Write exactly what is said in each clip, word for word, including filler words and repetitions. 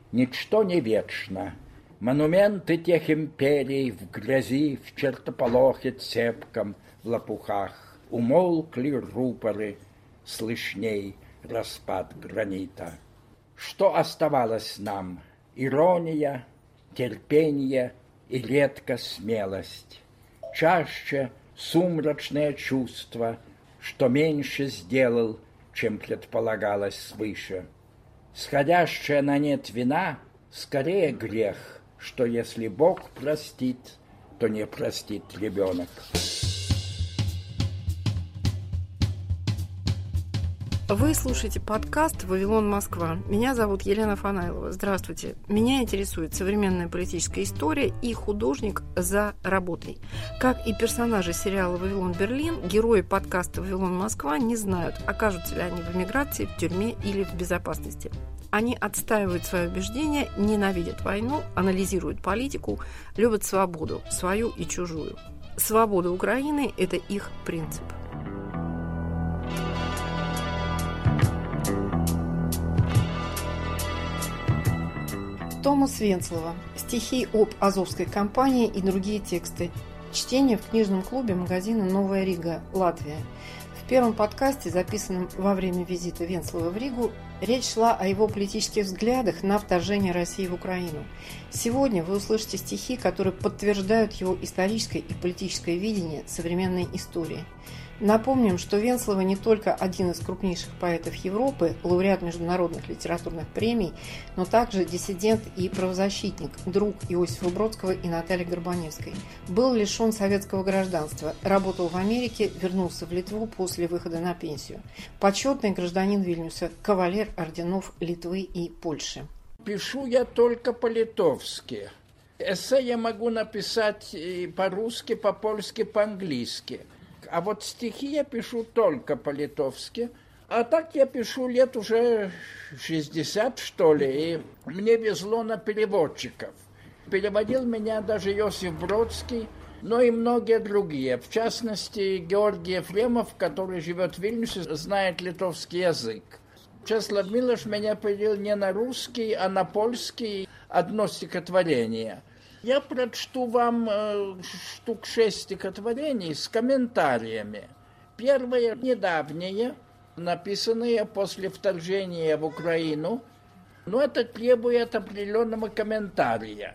Ничто не вечно. Монументы тех империй в грязи, в чертополохе цепком, в лопухах. Умолкли рупоры, слышней распад гранита. Что оставалось нам? Ирония, терпение и редко смелость. Чаще сумрачное чувство, что меньше сделал, чем предполагалось свыше. Сходящая на нет вина скорее грех, что если Бог простит, то не простит ребенок. Вы слушаете подкаст «Вавилон, Москва». Меня зовут Елена Фанайлова. Здравствуйте. Меня интересует современная политическая история и художник за работой. Как и персонажи сериала «Вавилон, Берлин», герои подкаста «Вавилон, Москва» не знают, окажутся ли они в эмиграции, в тюрьме или в безопасности. Они отстаивают свои убеждения, ненавидят войну, анализируют политику, любят свободу, свою и чужую. Свобода Украины – это их принцип. Томас Венцлова. Стихи об Азовской кампании и другие тексты. Чтение в книжном клубе магазина «Новая Рига», Латвия. В первом подкасте, записанном во время визита Венцлова в Ригу, речь шла о его политических взглядах на вторжение России в Украину. Сегодня вы услышите стихи, которые подтверждают его историческое и политическое видение современной истории. Напомним, что Венцлова не только один из крупнейших поэтов Европы, лауреат международных литературных премий, но также диссидент и правозащитник, друг Иосифа Бродского и Натальи Горбаневской. Был лишен советского гражданства, работал в Америке, вернулся в Литву после выхода на пенсию. Почетный гражданин Вильнюса, кавалер орденов Литвы и Польши. Пишу я только по-литовски. Эссе я могу написать и по-русски, по-польски, по-английски. А вот стихи я пишу только по-литовски. А так я пишу лет уже шестьдесят, что ли, и мне везло на переводчиков. Переводил меня даже Иосиф Бродский, но и многие другие. В частности, Георгий Ефремов, который живет в Вильнюсе, знает литовский язык. Чеслав Милош меня перевел не на русский, а на польский одно стихотворение. Я прочту вам э, штук шесть стихотворений с комментариями. Первое недавнее, написанное после вторжения в Украину, но это требует определенного комментария.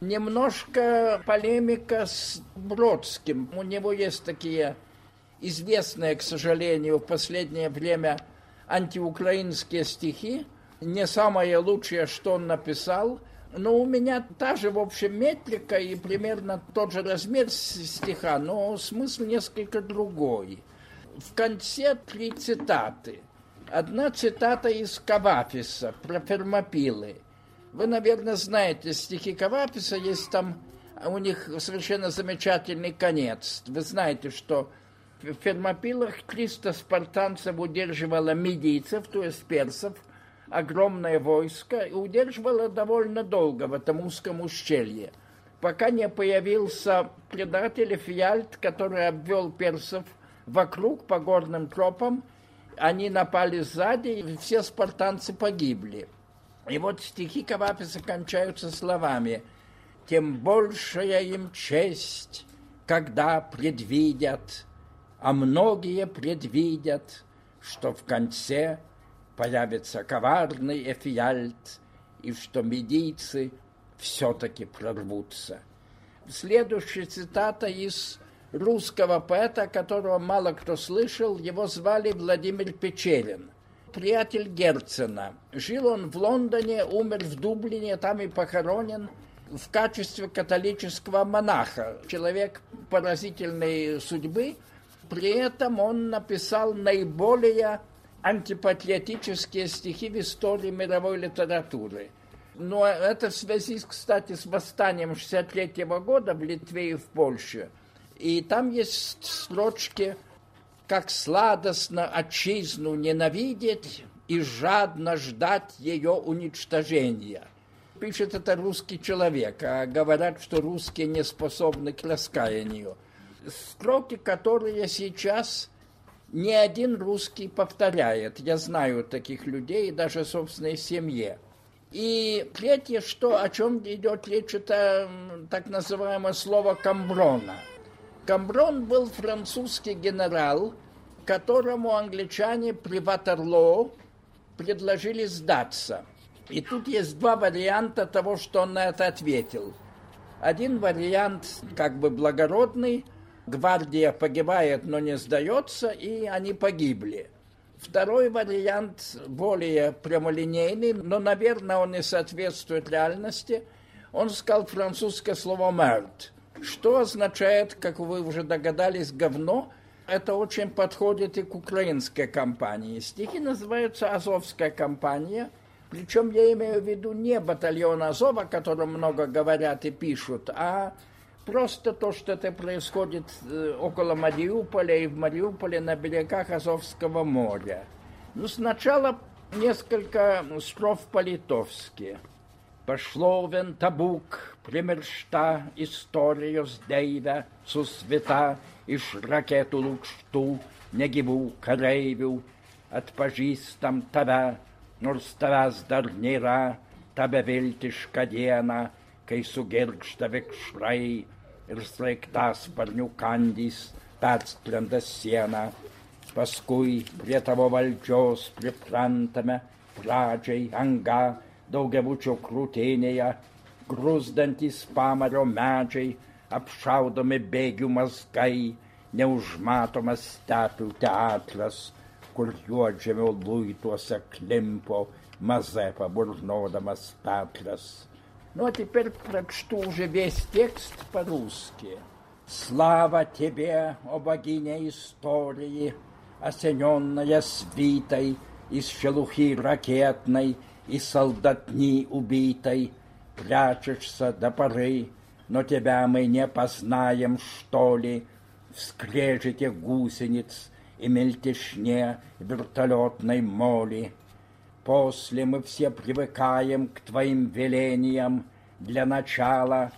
Немножко полемика с Бродским. У него есть такие известные, к сожалению, в последнее время антиукраинские стихи. Не самое лучшее, что он написал. Но у меня та же, в общем, метрика и примерно тот же размер стиха, но смысл несколько другой. В конце три цитаты. Одна цитата из Кавафиса про Фермопилы. Вы, наверное, знаете стихи Кавафиса, есть там у них совершенно замечательный конец. Вы знаете, что в Фермопилах триста спартанцев удерживало медийцев, то есть персов, огромное войско, и удерживало довольно долго в этом узком ущелье, пока не появился предатель Эфиальт, который обвел персов вокруг по горным тропам. Они напали сзади, и все спартанцы погибли. И вот стихи Кавафиса кончаются словами: «Тем большая им честь, когда предвидят, а многие предвидят, что в конце появится коварный Эфиальт, и что медийцы все-таки прорвутся». Следующая цитата из русского поэта, которого мало кто слышал. Его звали Владимир Печерин, приятель Герцена. Жил он в Лондоне, умер в Дублине, там и похоронен в качестве католического монаха. Человек поразительной судьбы. При этом он написал наиболее антипатриотические стихи в истории мировой литературы. Но это в связи, кстати, с восстанием шестьдесят третьего года в Литве и в Польше. И там есть строчки: «Как сладостно отчизну ненавидеть и жадно ждать ее уничтожения». Пишет это русский человек, а говорят, что русские не способны к раскаянию. Строки, которые сейчас ни один русский повторяет. Я знаю таких людей, даже в собственной семье. И третье, что, о чем идет речь, это так называемое слово «камброна». Камброн был французский генерал, которому англичане при Ватерлоо предложили сдаться. И тут есть два варианта того, что он на это ответил. Один вариант как бы благородный, гвардия погибает, но не сдается, и они погибли. Второй вариант более прямолинейный, но, наверное, он не соответствует реальности. Он сказал французское слово «merde», что означает, как вы уже догадались, «говно». Это очень подходит и к украинской кампании. Стихи называются «Азовская кампания». Причем я имею в виду не батальон Азова, о котором много говорят и пишут, а просто то, что это происходит около Мариуполя и в Мариуполе на берегах Азовского моря. Ну, сначала несколько строф по-литовски. «Пошловен табук, примершта историю с дейвя, су света, иш ракету лукшту, не гибу карейвю, отпажистам тебя, nors tavęs dar nėra, ta beviltiška diena, kai sugergžda vikšrai ir sraigtasparnių kandys perskrenda sieną. Paskui prie tavo valdžios priprantame pradžiai anga daugiabučio krūtinėje, grūzdantys pamario medžiai, apšaudomi bėgių mazgai, neužmatomas stepių teatras, kur juodžemio luituose klimpo Мазепа, бурнодамас Петрас. Ну, а теперь прочту уже весь текст по-русски. Слава тебе, о богиня истории, осененная свитой из шелухи ракетной и солдатни убитой, прячешься до поры, но тебя мы не познаем, что ли, в скрежете гусениц и мельтешне вертолетной моли. После мы все привыкаем к твоим велениям. Для начала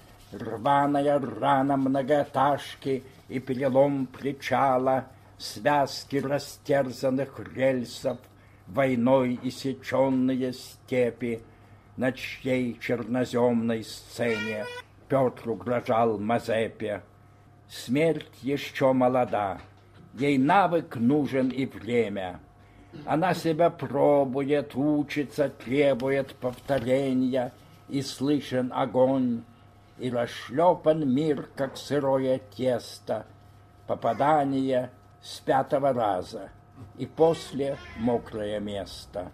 рваная рана многоэтажки и перелом причала, связки растерзанных рельсов, войной иссеченные степи, на чьей черноземной сцене Петр угрожал Мазепе. Смерть еще молода, ей навык нужен и время. Она себя пробует, учится, требует повторения, и слышен огонь, и расшлепан мир, как сырое тесто, попадание с пятого раза, и после мокрое место.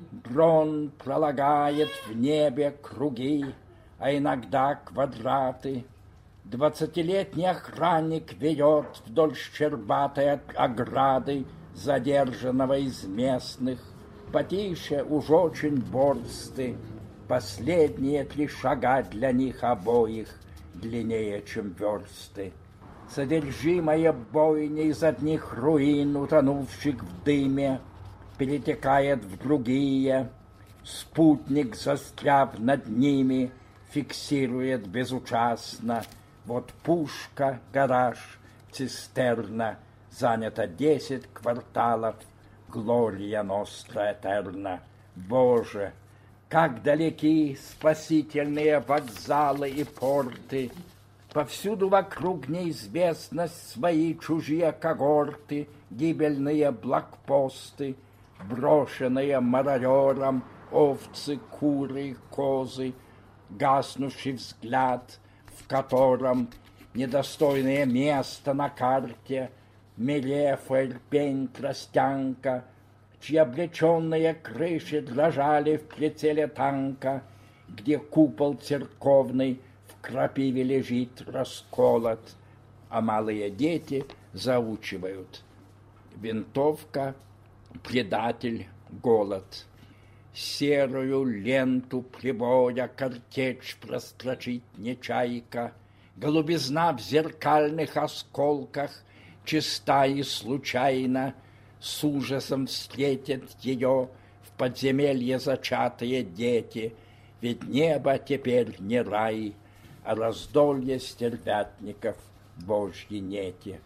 Дрон пролагает в небе круги, а иногда квадраты. Двадцатилетний охранник ведет вдоль щербатой ограды задержанного из местных. Потише уж очень борсты, последние три шага для них обоих длиннее, чем версты. Содержимое бойни из одних руин, утонувших в дыме, перетекает в другие. Спутник, застряв над ними, фиксирует безучастно. Вот пушка, гараж, цистерна, занято десять кварталов, Глория Ностра Этерна. Боже, как далеки спасительные вокзалы и порты, повсюду вокруг неизвестность, свои чужие когорты, гибельные блокпосты, брошенные мародером овцы, куры, козы, гаснувший взгляд, в котором недостойное место на карте, Мелефа, Ирпень, Тростянка, чьи облеченные крыши дрожали в прицеле танка, где купол церковный в крапиве лежит расколот, а малые дети заучивают. Винтовка, предатель, голод. Серую ленту прибоя картечь прострочить не чайка, голубизна в зеркальных осколках чиста и случайно, с ужасом встретят ее в подземелье зачатые дети, ведь небо теперь не рай, а раздолье стервятников Божьи нети.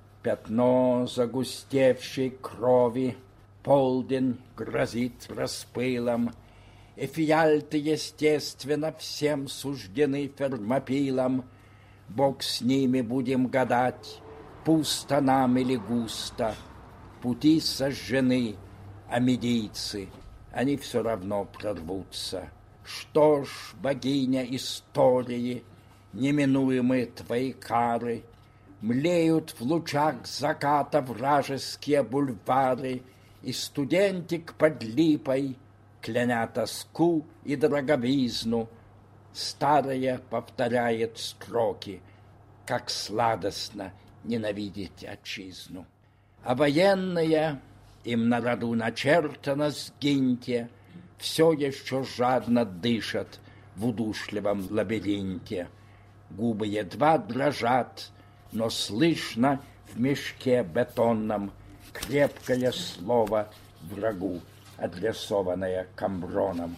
Пятно загустевшей крови, полдень грозит распылом, Эфиальты, естественно, всем суждены фермопилам. Бог с ними будем гадать, пусто нам или густо. Пути сожжены, а медийцы, они все равно прорвутся. Что ж, богиня истории, неминуемые твои кары, млеют в лучах заката вражеские бульвары, и студентик под липой, кляня тоску и дороговизну, старая повторяет строки, как сладостно ненавидеть отчизну. А военные, им на роду начертано сгиньте, все еще жадно дышат в удушливом лабиринте. Губы едва дрожат, но слышно в мешке бетонном крепкое слово врагу, адресованное Камброном.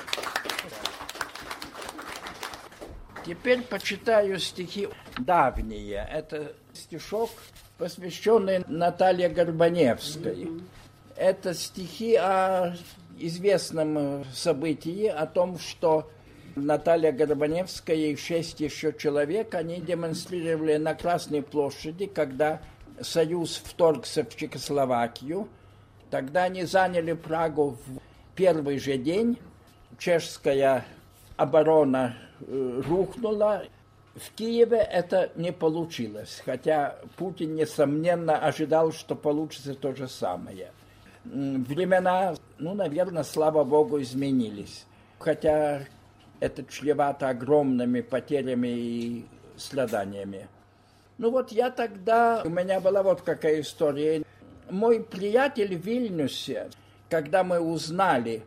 Теперь почитаю стихи давние. Это стишок, посвященный Наталье Горбаневской. Это стихи о известном событии, о том, что Наталья Горбаневская и шесть еще человек, они демонстрировали на Красной площади, когда Союз вторгся в Чехословакию. Тогда они заняли Прагу в первый же день. Чешская оборона э, рухнула. В Киеве это не получилось, хотя Путин, несомненно, ожидал, что получится то же самое. Времена, ну, наверное, слава богу, изменились. Хотя это чревато огромными потерями и страданиями. Ну вот я тогда, у меня была вот какая история. Мой приятель в Вильнюсе, когда мы узнали,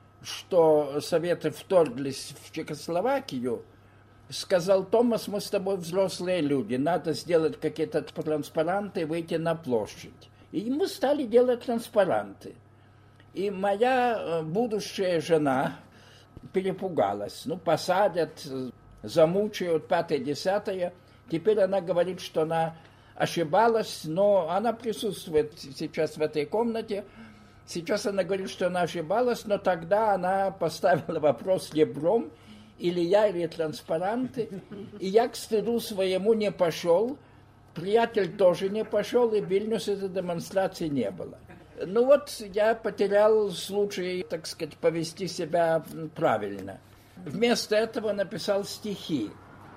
что Советы вторглись в Чехословакию, сказал: Томас, мы с тобой взрослые люди, надо сделать какие-то транспаранты и выйти на площадь. И мы стали делать транспаранты. И моя будущая жена перепугалась. Ну, посадят, замучают, пятое-десятое. Теперь она говорит, что она ошибалась, но она присутствует сейчас в этой комнате. Сейчас она говорит, что она ошибалась, но тогда она поставила вопрос ребром, или я, или транспаранты. И я к стыду своему не пошел. Приятель тоже не пошел, и в Вильнюсе этой демонстрации не было. Ну вот я потерял случай, так сказать, повести себя правильно. Вместо этого написал стихи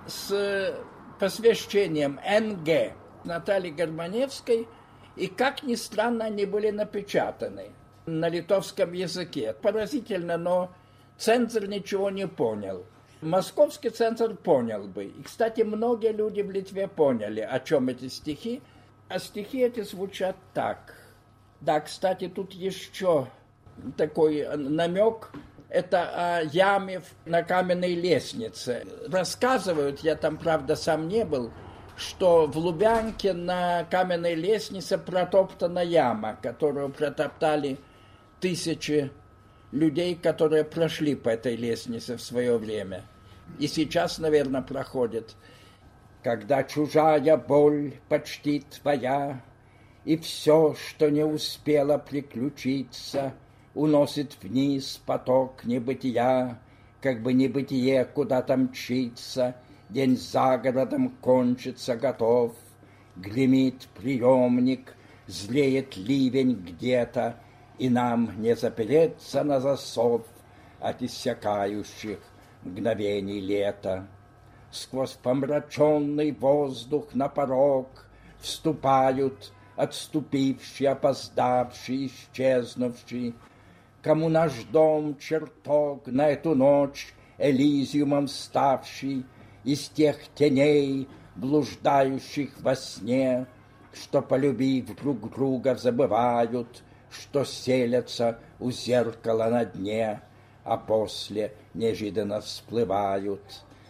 с посвящением эн гэ Натальи Горбаневской, и, как ни странно, они были напечатаны на литовском языке. Поразительно, но цензор ничего не понял. Московский цензор понял бы. И, кстати, многие люди в Литве поняли, о чем эти стихи. А стихи эти звучат так. Да, кстати, тут еще такой намек. Это о яме на каменной лестнице. Рассказывают, я там, правда, сам не был, что в Лубянке на каменной лестнице протоптана яма, которую протоптали тысячи людей, которые прошли по этой лестнице в свое время. И сейчас, наверное, проходят. Когда чужая боль почти твоя, и все, что не успело приключиться, уносит вниз поток небытия, как бы небытие куда-то мчится, день за городом кончится готов, гремит приемник, злеет ливень где-то, и нам не запереться на засов от иссякающих мгновений лета. Сквозь помраченный воздух на порог вступают отступившие, опоздавшие, исчезнувшие, кому наш дом чертог на эту ночь элизиумом ставший, из тех теней, блуждающих во сне, что, полюбив друг друга, забывают, что селятся у зеркала на дне, а после неожиданно всплывают.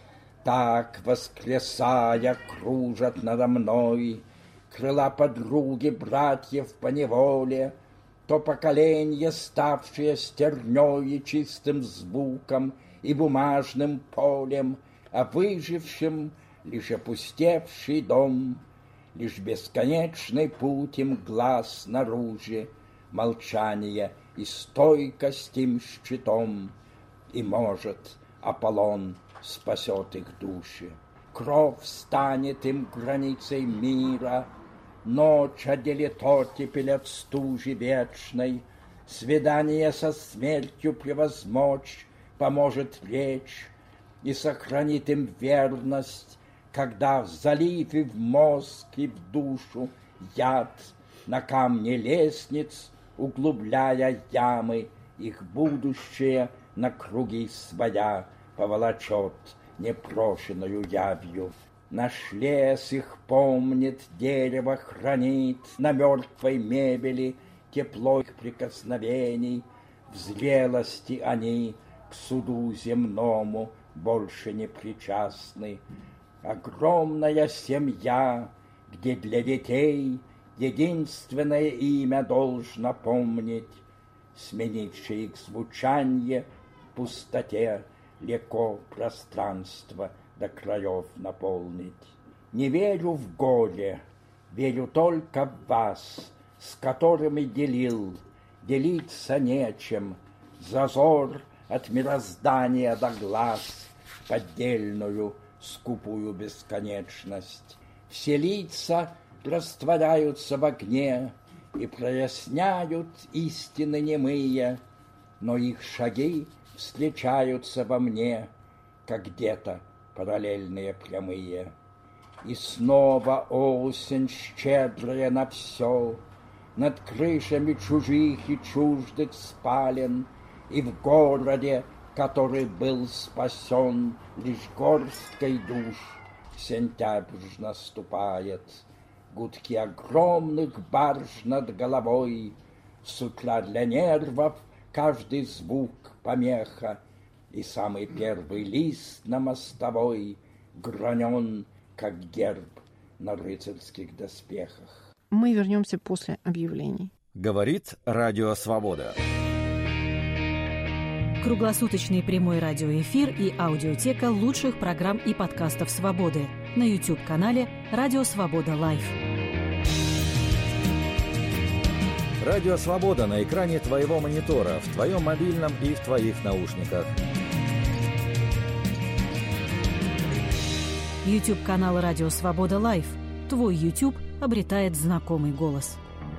Так, воскресая, кружат надо мной крыла подруги, братьев по неволе, то поколенье, ставшее стернёй и чистым звуком и бумажным полем, а выжившим лишь опустевший дом, лишь бесконечный путь им глаз снаружи, молчание и стойкость им щитом. и, может, Аполлон спасет их души. Кровь станет им границей мира, ночь отделит оттепель от стужи вечной, свидание со смертью превозмочь поможет речь и сохранит им верность, когда в залив и в мозг и в душу яд на камне лестниц, углубляя ямы, их будущее на круги своя поволочет непрошенную явью. Наш лес их помнит, дерево хранит, на мертвой мебели тепло их прикосновений. В зрелости они к суду земному больше не причастны. Огромная семья, где для детей единственное имя должно помнить, сменившее их звучанье в пустоте легко пространство до краев наполнить. Не верю в горе, верю только в вас, с которыми делил, делиться нечем, зазор от мироздания до глаз, поддельную скупую бесконечность. Все лица растворяются в огне и проясняют истины немые, но их шаги встречаются во мне, как где-то параллельные прямые. И снова осень щедрая на все, над крышами чужих и чуждых спален, и в городе, который был спасен лишь горсткой душ, сентябрь наступает. Гудки огромных барж над головой, с утра для нервов каждый звук помеха, и самый первый лист на мостовой гранен, как герб на рыцарских доспехах. Мы вернемся после объявлений. Говорит Радио Свобода. Круглосуточный прямой радиоэфир и аудиотека лучших программ и подкастов «Свободы» на YouTube-канале «Радио Свобода Лайв». Радио Свобода на экране твоего монитора, в твоем мобильном и в твоих наушниках. YouTube-канал «Радио Свобода Лайв». Твой YouTube обретает знакомый голос.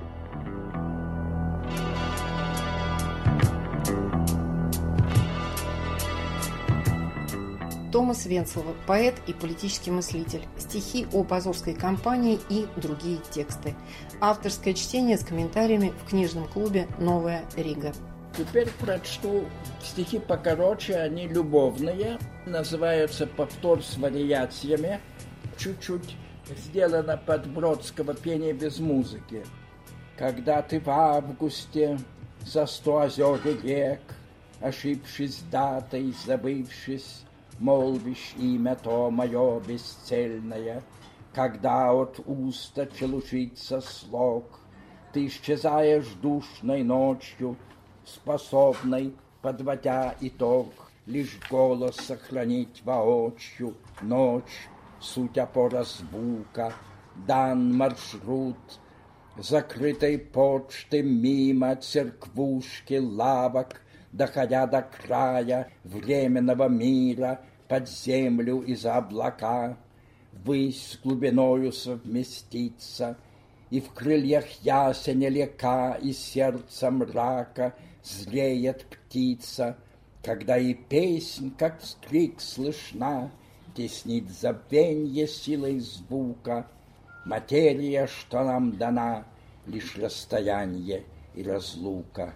Томас Венцлова, поэт и политический мыслитель. Стихи об Азовской кампании и другие тексты. Авторское чтение с комментариями в книжном клубе «Новая Рига». Теперь прочту стихи покороче, они любовные. Называются «Повтор с вариациями». Чуть-чуть сделано под Бродского «Пение без музыки». Когда ты в августе за сто озер и рек, ошибшись датой, забывшись, молвишь имя то мое бесцельное, когда от уста челушится слог, ты исчезаешь душной ночью, способной, подводя итог, лишь голос сохранить воочию. Ночь, суть опора звука, дан маршрут закрытой почты мимо церквушки, лавок, доходя до края временного мира, под землю и за облака, ввысь с глубиною совместиться, и в крыльях ясеня лека и сердца мрака зреет птица, когда и песнь, как вскрик слышна, теснит забвенье силой звука. Материя, что нам дана, лишь расстояние и разлука.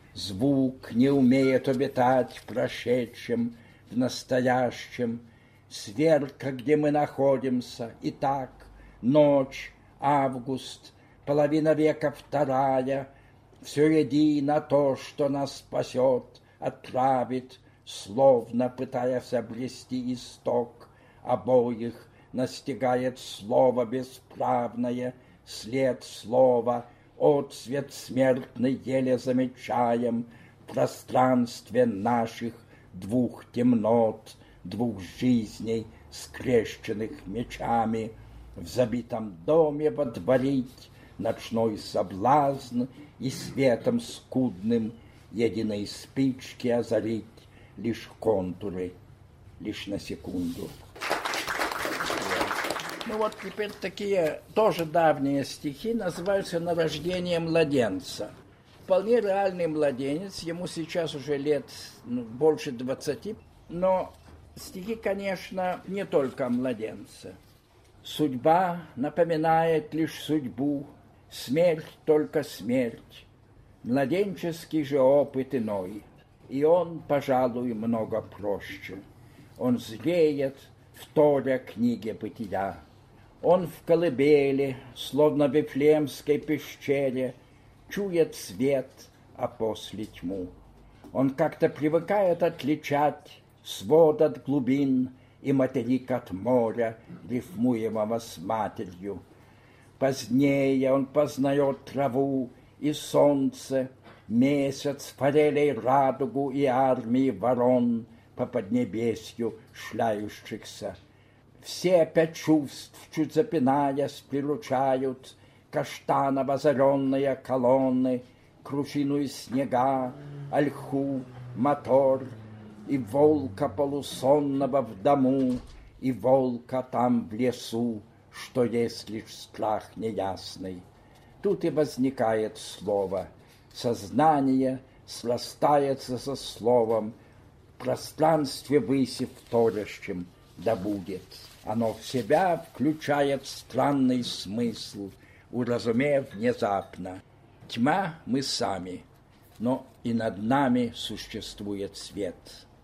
Звук не умеет обитать в прошедшем, в настоящем, сверка, где мы находимся. Итак, ночь, август, половина века вторая, все едино то, что нас спасет, отправит, словно пытаясь обрести исток. Обоих настигает слово бесправное, след слова, отсвет смертный еле замечаем в пространстве наших двух темнот, двух жизней, скрещенных мечами. В забитом доме водворить ночной соблазн и светом скудным единой спички озарить лишь контуры, лишь на секунду. Ну вот теперь такие тоже давние стихи называются «На рождение младенца». Вполне реальный младенец, ему сейчас уже лет ну, больше двадцати, но стихи, конечно, не только о младенце. Судьба напоминает лишь судьбу, смерть только смерть, младенческий же опыт иной, и он, пожалуй, много проще. Он зреет, вторя книге бытия. Он в колыбели, словно в Вифлеемской пещере, чует свет, а после тьму. Он как-то привыкает отличать свод от глубин и материк от моря, рифмуемого с матерью. Позднее он познает траву и солнце, месяц, форелей радугу и армии ворон по поднебесью шляющихся. Все пять чувств, чуть запинаясь, приручают каштаново-озаренные колонны, кручину из снега, ольху, мотор и волка полусонного в дому, и волка там в лесу, что есть лишь страх неясный. Тут и возникает слово. Сознание срастается со словом, в пространстве выси вторящим да будет. Оно в себя включает странный смысл, уразумев внезапно. Тьма мы сами, но и над нами существует свет.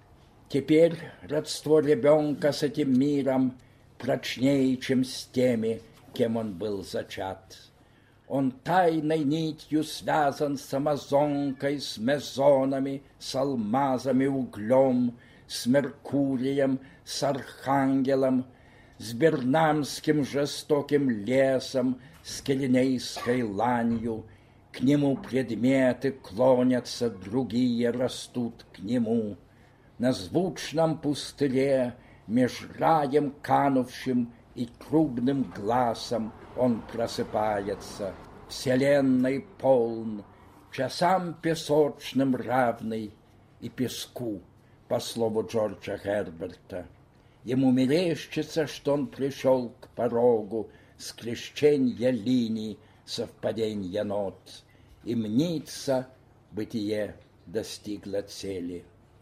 Теперь родство ребенка с этим миром прочнее, чем с теми, кем он был зачат. Он тайной нитью связан с амазонкой, с мезонами, с алмазами, углем, с Меркурием, с Архангелом, с Бернамским жестоким лесом, с Киренейской ланью. К нему предметы клонятся, другие растут к нему. На звучном пустыре, меж раем канувшим и трубным глазом, он просыпается, вселенной полн, часам песочным равный и песку, по слову Джорджа Герберта. Ему мерещится, что он пришел к порогу скрещенья линий, совпаденья нот, и мнится, бытие достигло цели.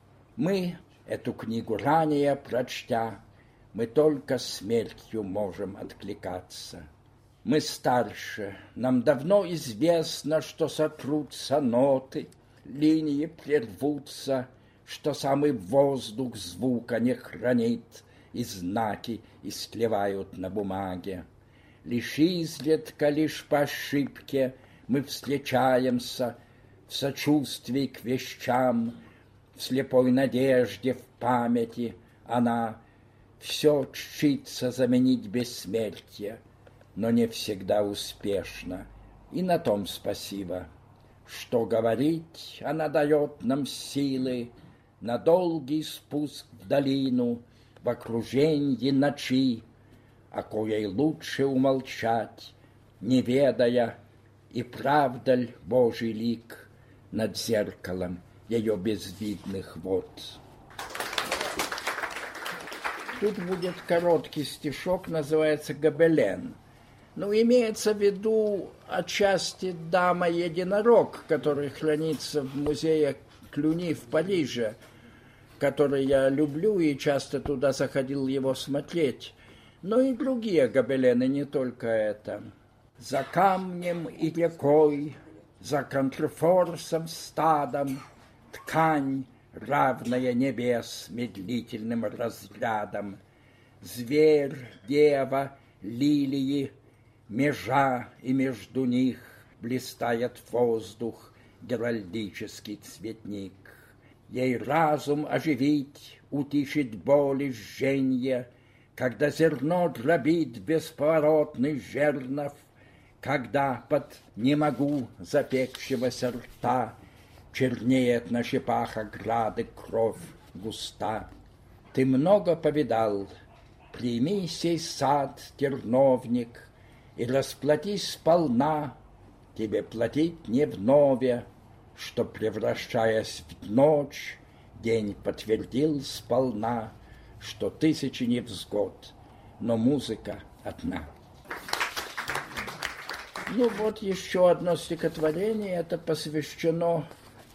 Мы, эту книгу ранее прочтя, мы только смертью можем откликаться. Мы старше, нам давно известно, что сотрутся ноты, линии прервутся, что самый воздух звука не хранит, и знаки истлевают на бумаге. Лишь изредка, лишь по ошибке мы встречаемся в сочувствии к вещам, в слепой надежде, в памяти. Она все чтится заменить бессмертие, но не всегда успешно. И на том спасибо. Что говорить, она дает нам силы на долгий спуск в долину, в окружении ночи, о коей лучше умолчать, не ведая, и правда ль Божий лик над зеркалом ее безвидных вод. Тут будет короткий стишок, называется «Гобелен». Ну, имеется в виду отчасти «Дама-единорог», который хранится в музее Клюни в Париже, который я люблю и часто туда заходил его смотреть. Но и другие гобелены, не только это. За камнем и рекой, за контрфорсом стадом, ткань, равная небес медлительным разрядом. Зверь, дева, лилии, межа, и между них блистает воздух, геральдический цветник. Ей разум оживить, утишить боль и жженье, когда зерно дробит бесповоротный жернов, когда под «не могу» запекшегося рта чернеет на щепах ограды кровь густа. Ты много повидал, прими сей сад, терновник, и расплатись сполна, тебе платить не вновь, что, превращаясь в ночь, день подтвердил сполна, что тысячи невзгод, но музыка одна. Ну вот еще одно стихотворение, это посвящено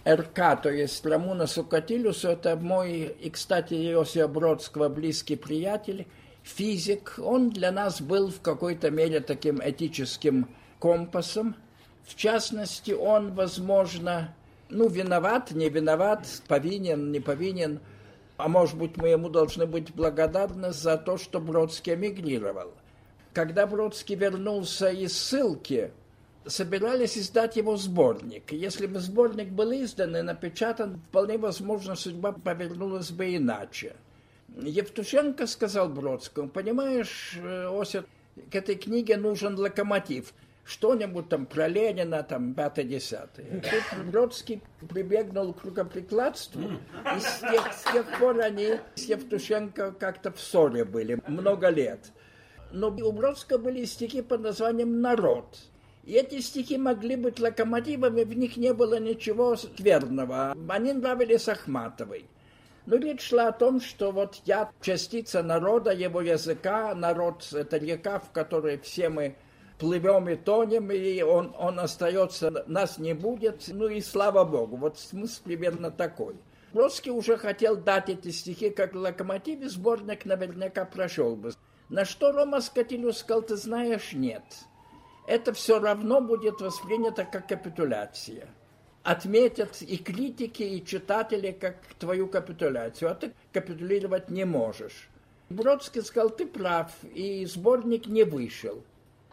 РК, то есть Рамуна Сукатилюсу. Это мой, и, кстати, Иосифа Бродского близкий приятель, физик. Он для нас был в какой-то мере таким этическим компасом. В частности, он, возможно, ну, виноват, не виноват, повинен, не повинен, а может быть, мы ему должны быть благодарны за то, что Бродский эмигрировал. Когда Бродский вернулся из ссылки, собирались издать его сборник. Если бы сборник был издан и напечатан, вполне возможно, судьба повернулась бы иначе. Евтушенко сказал Бродскому: понимаешь, Осип, к этой книге нужен локомотив. Что-нибудь там про Ленина, там, пятое-десятое. Тут Бродский прибегнул к рукоприкладству, и с тех, с тех пор они с Евтушенко как-то в ссоре были, много лет. Но у Бродского были стихи под названием «Народ». И эти стихи могли быть локомотивами, в них не было ничего скверного. Они нравились Ахматовой. Но речь шла о том, что вот я частица народа, его языка, народ — это река, в которой все мы плывем и тонем, и он, он остается, нас не будет, ну и слава Богу. Вот смысл примерно такой. Бродский уже хотел дать эти стихи как локомотив, и сборник наверняка прошел бы. На что Рома Скатилюс сказал: ты знаешь, нет. Это все равно будет воспринято как капитуляция. Отметят и критики, и читатели как твою капитуляцию, а ты капитулировать не можешь. Бродский сказал: ты прав, и сборник не вышел.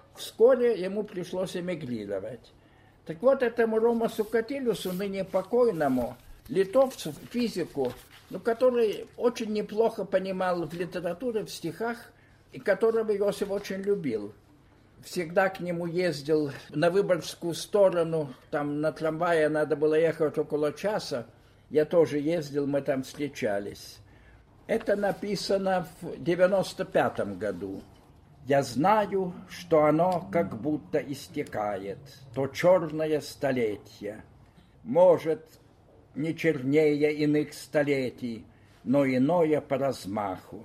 Вскоре ему пришлось эмигрировать. Так вот, этому Рома Сукатилюсу, ныне покойному, литовцу, физику, ну, который очень неплохо понимал в литературе, в стихах, и которого Иосиф очень любил. Всегда к нему ездил на Выборгскую сторону, там на трамвае надо было ехать около часа. Я тоже ездил, мы там встречались. Это написано в девяносто пятом году. Я знаю, что оно как будто истекает, то черное столетие. Может, не чернее иных столетий, но иное по размаху.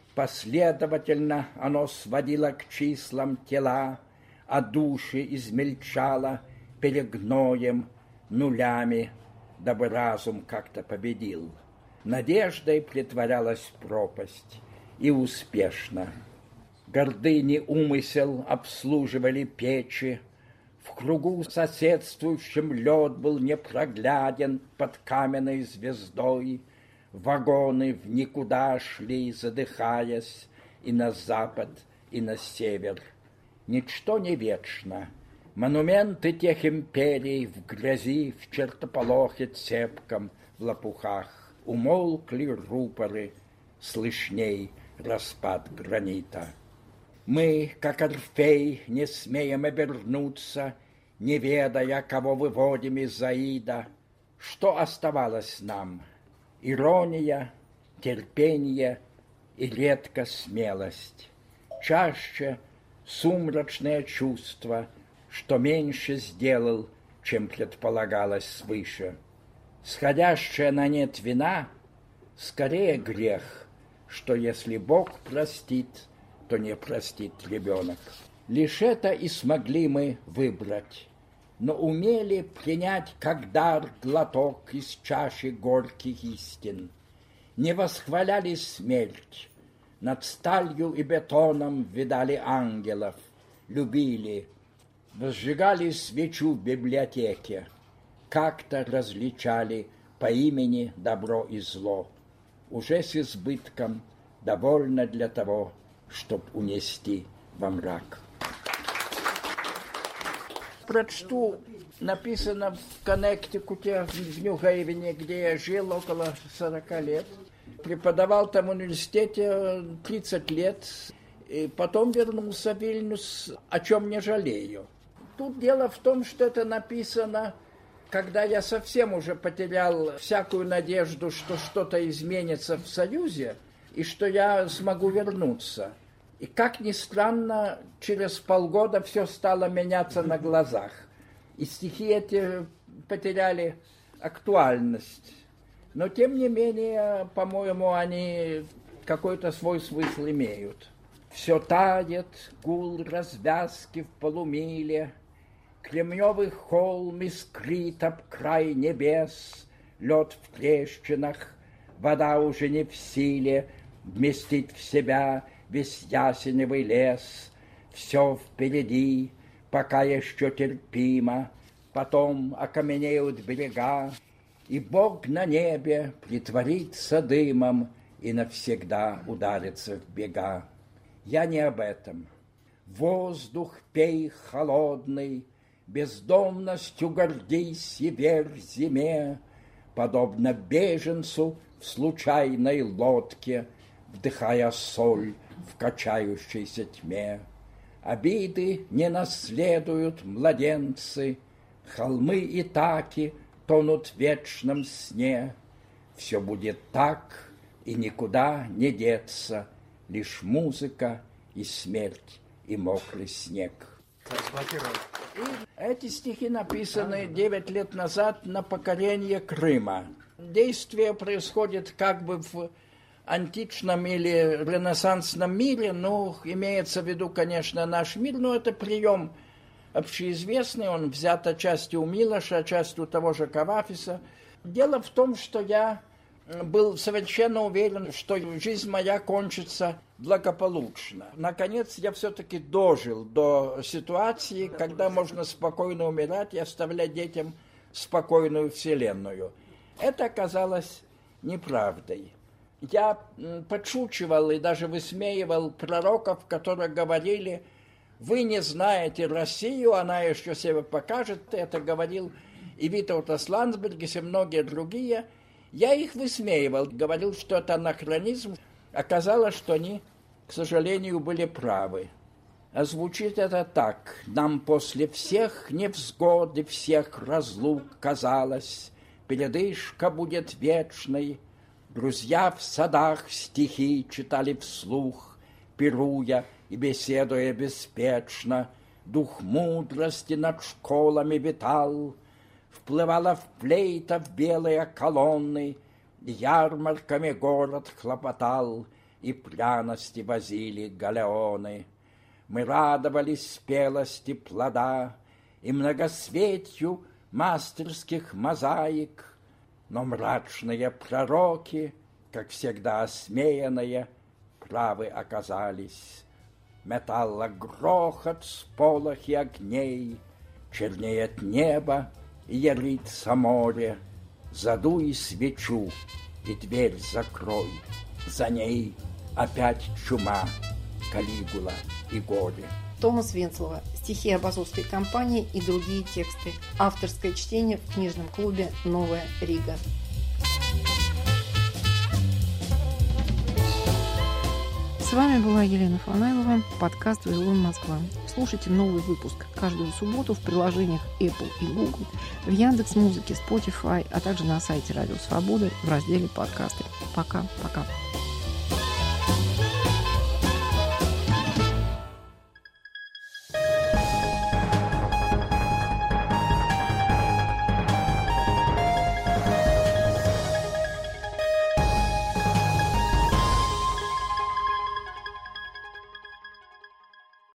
Последовательно оно сводило к числам тела, а души измельчало перегноем, нулями, дабы разум как-то победил. Надеждой притворялась пропасть, и успешно. Гордыни умысел обслуживали печи, в кругу соседствующем лед был непрогляден под каменной звездой, вагоны в никуда шли, задыхаясь, и на запад, и на север. Ничто не вечно. Монументы тех империй в грязи, в чертополохе цепком, в лопухах. Умолкли рупоры, слышней распад гранита. Мы, как Орфей, не смеем обернуться, не ведая, кого выводим из Аида. Что оставалось нам? Ирония, терпение и редко смелость. Чаще сумрачное чувство, что меньше сделал, чем предполагалось свыше. Сходящая на нет вина скорее грех, что если Бог простит, то не простит ребенок. Лишь это и смогли мы выбрать, но умели принять как дар глоток из чаши горьких истин. Не восхваляли смерть, над сталью и бетоном видали ангелов, любили, возжигали свечу в библиотеке, как-то различали по имени добро и зло. Уже с избытком довольно для того, чтоб унести во мрак. Прочту, написано в Коннектикуте, в Нью-Хейвене, где я жил около сорока лет. Преподавал там в университете тридцать лет, и потом вернулся в Вильнюс, о чем не жалею. Тут дело в том, что это написано, когда я совсем уже потерял всякую надежду, что что-то изменится в Союзе, и что я смогу вернуться. И, как ни странно, через полгода все стало меняться на глазах. И стихи эти потеряли актуальность. Но, тем не менее, по-моему, они какой-то свой смысл имеют. Все тает, гул развязки в полумиле, кремневый холм искрит об край небес, лед в трещинах, вода уже не в силе вместить в себя весь ясеневый лес. Все впереди, пока еще терпимо, потом окаменеют берега, и Бог на небе притворится дымом и навсегда ударится в бега. Я не об этом. Воздух пей холодный, бездомностью гордись и верь зиме, подобно беженцу в случайной лодке, вдыхая соль в качающейся тьме. Обиды не наследуют младенцы, холмы и таки тонут в вечном сне. Все будет так, и никуда не деться, лишь музыка и смерть, и мокрый снег. И эти стихи написаны девять лет назад на покорение Крыма. Действие происходит как бы в античном или ренессансном мире, ну, имеется в виду, конечно, наш мир, но это прием общеизвестный, он взят отчасти у Милоша, отчасти у того же Кавафиса. Дело в том, что я был совершенно уверен, что жизнь моя кончится благополучно. Наконец, я все-таки дожил до ситуации, когда можно спокойно умирать и оставлять детям спокойную вселенную. Это оказалось неправдой. Я подшучивал и даже высмеивал пророков, которые говорили: «Вы не знаете Россию, она еще себе покажет». Это говорил и Витаутас Ландсбергис, и многие другие. Я их высмеивал, говорил, что это анахронизм. Оказалось, что они, к сожалению, были правы. А звучит это так: «Нам после всех невзгод и всех разлук казалось, передышка будет вечной. Друзья в садах стихи читали вслух, пируя и беседуя беспечно. Дух мудрости над школами витал, вплывала в флейта в белые колонны, ярмарками город хлопотал, и пряности возили галеоны. Мы радовались спелости плода и многосветью мастерских мозаик, но мрачные пророки, как всегда осмеянные, правы оказались. Металлогрохот, сполохи огней, чернеет небо и ярится море. Задуй свечу и дверь закрой, за ней опять чума, Калигула и горе». Томас Венцлова. Стихи об Азовской компании и другие тексты. Авторское чтение в книжном клубе «Новая Рига». С вами была Елена Фанайлова, подкаст «Вавилон Москва». Слушайте новый выпуск каждую субботу в приложениях Apple и Google, в Яндекс.Музыке, Spotify, а также на сайте Радио Свобода в разделе «Подкасты». Пока-пока.